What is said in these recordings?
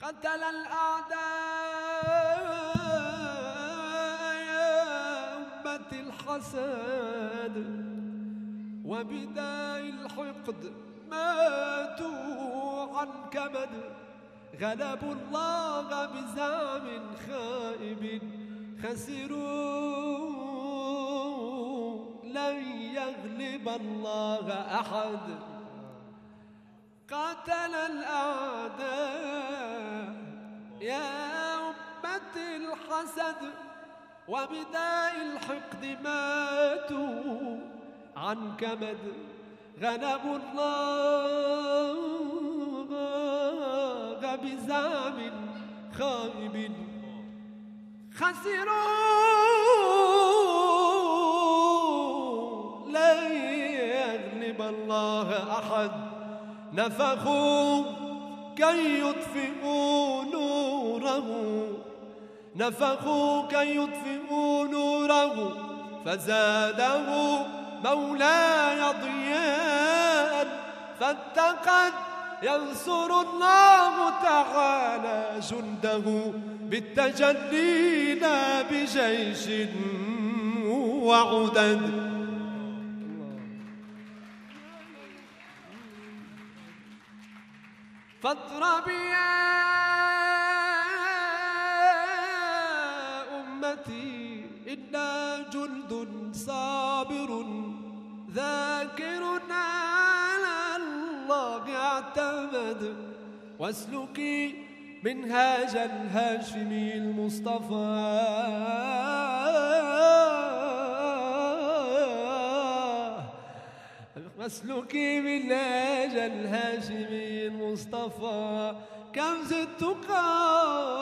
قتل الأعداء يا أمة الحسد، وبداء الحقد ماتوا عن كبد. غلبوا الله بزعم خائب، خسروا لن يغلب الله أحد. قتل الأعداء يا أمة الحسد، وبداء الحقد ماتوا عن كبد. غلبوا الله بزعم خائب، خسروا لن يغلب الله أحد. نفخوا كي يطفئوا نوره، نفخوا كي يطفئوا نوره، فزاده مولاي ضياء. فاتقد ينصر الله تعالى جنده، بالتجلي لا بجيش وعدد. فاضرب يا أمتي، إنا جند صابر ذاكر على الله اعتمد. واسلكي منهاج الهاشمي المصطفى، واسلكي منهاج الهاشمي المصطفى. كنز التقى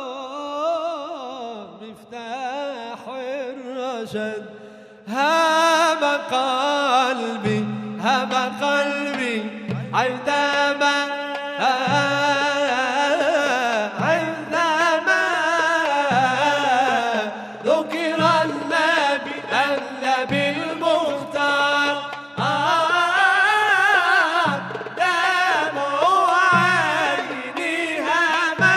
مفتاح الرشد. هاب قلبي هاب قلبي عندما ذكر النبي المختار. دمع عيني هما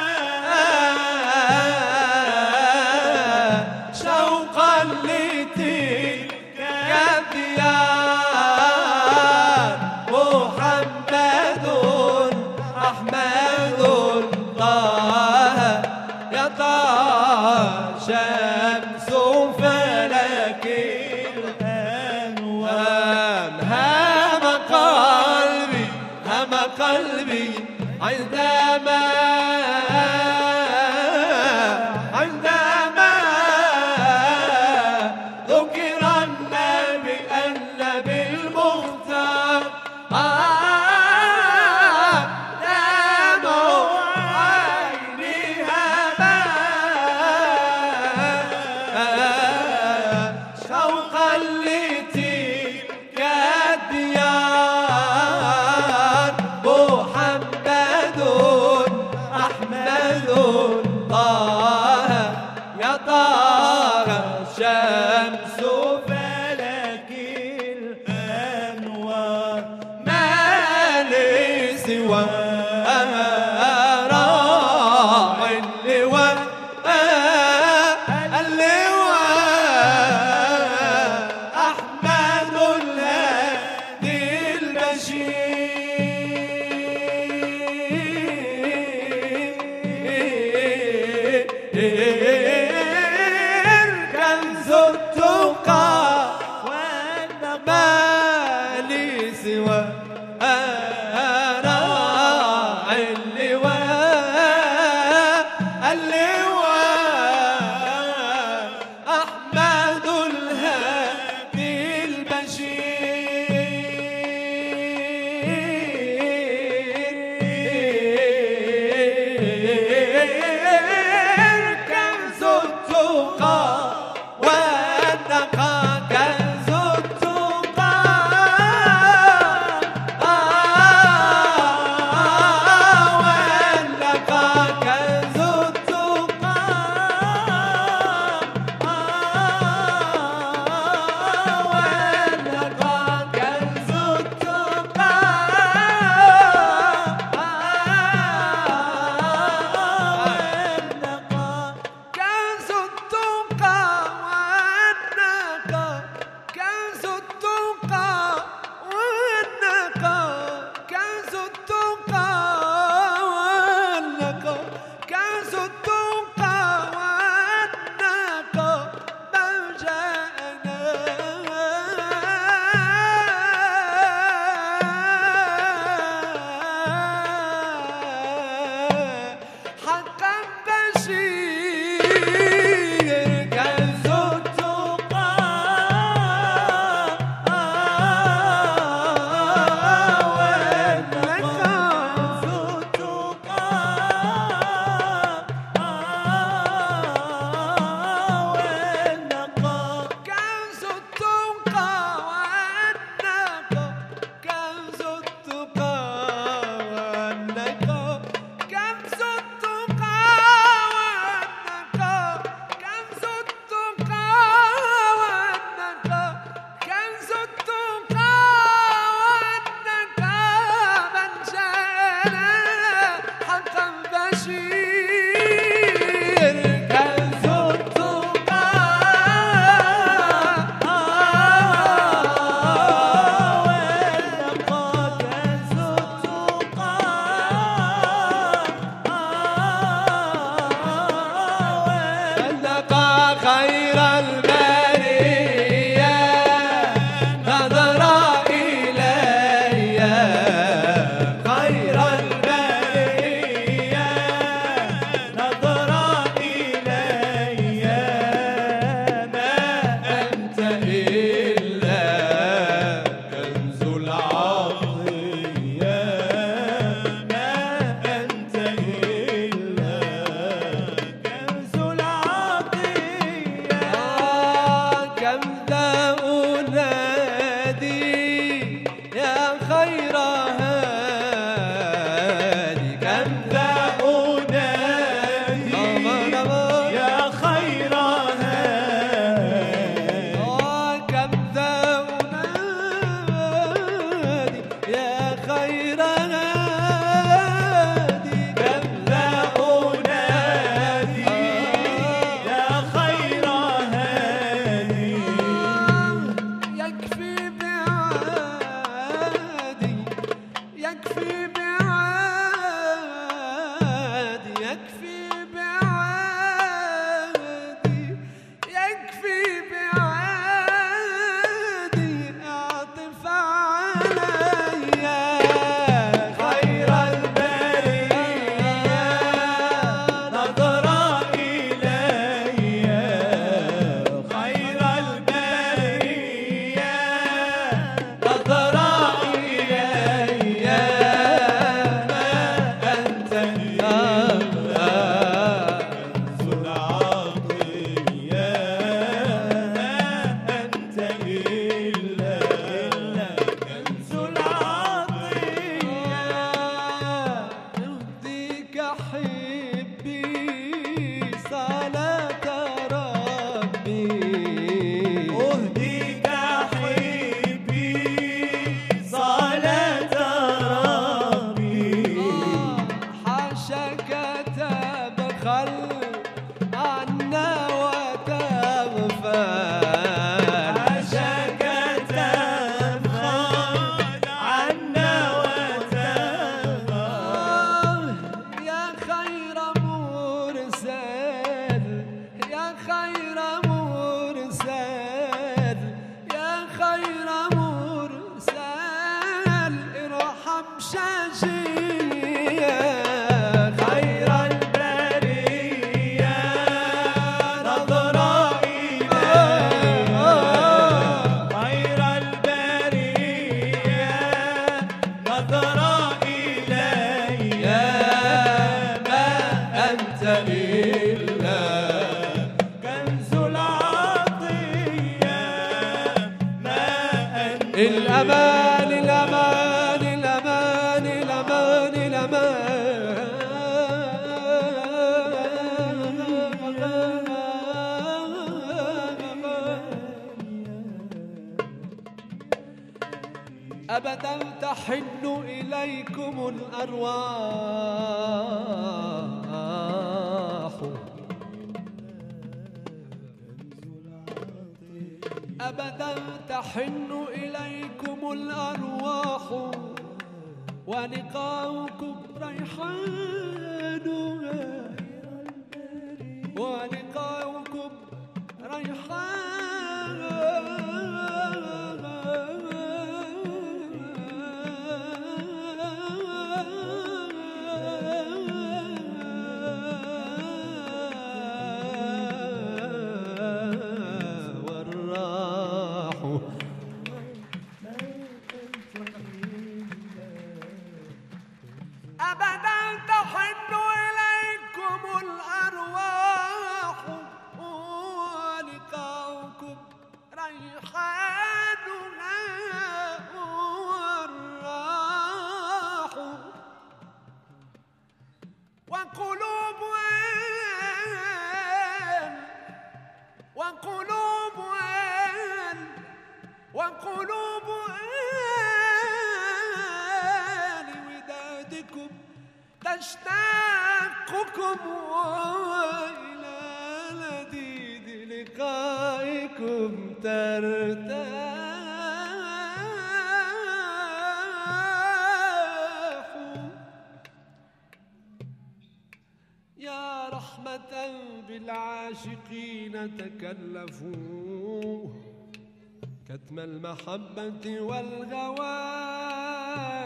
شوقا لتلك الديار. محمد أحمد طه، يا طه شمس فلك الأنوار. هم قلبي هم قلبي عندما ذكر النبي المختار. شمس فلك الأنوار. ما لي سوى راعي اللواء، أحمد الهادي البشير. راعي اللواء أحمد الهادي البشير. الأمان الأمان الأمان الأمان الأمان أبدا تحن إليكم الأرواح أبدا تحن إليكم الأرواح ولقاؤكم ريحانها وقلوب آل ودادكم تشتاقكم وإلى لذيذ لقائكم ترتاح. يا رحمة بالعاشقين تكلفوا كتم المحبة والغوى